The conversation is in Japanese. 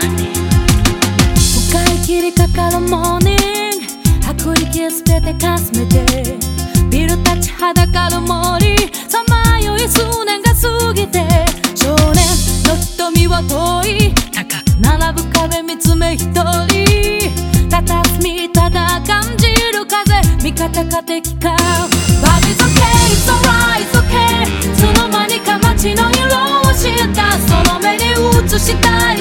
深い霧かかるモーニング、吐く息すべてかすめて、ビル立ちはだかる森、さまよい数年が過ぎて、少年の瞳は遠い、並ぶ壁見つめ一人、佇みただ感じる風、味方か敵か But it's okay, it's alright, it's okay、 その間にか街の色を知った、その目に映したい